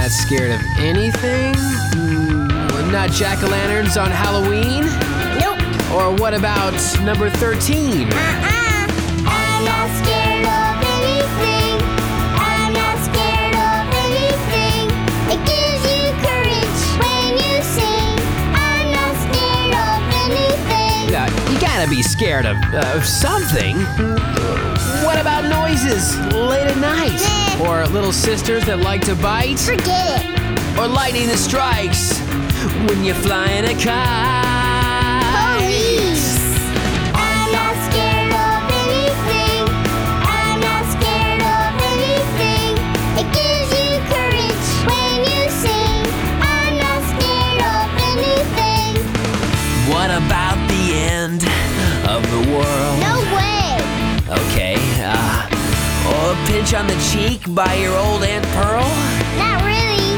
not scared of anything? Not jack-o'-lanterns on Halloween? Nope. Or what about number 13? I'm not scared of anything. I'm not scared of anything. It gives you courage when you sing. I'm not scared of anything. You gotta be scared of something. What about noises late at night? Nah. Or little sisters that like to bite? Forget it. Or lightning that strikes when you fly in a kite? Police. I'm not scared of anything. I'm not scared of anything. It gives you courage when you sing. I'm not scared of anything. What about the end of the world? No way. Okay, or a pinch on the cheek by your old Aunt Pearl? Not really.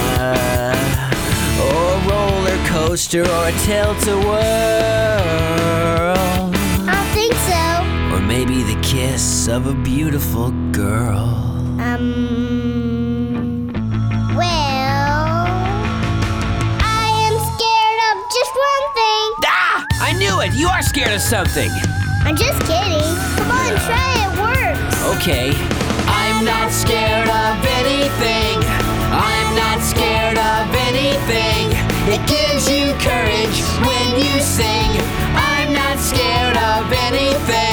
Or a roller coaster or a tilt-a-whirl? I don't think so. Or maybe the kiss of a beautiful girl? Well, I am scared of just one thing. Ah! I knew it! You are scared of something! I'm just kidding. Come on, try it. It works. Okay. I'm not scared of anything. I'm not scared of anything. It gives you courage when you sing. I'm not scared of anything.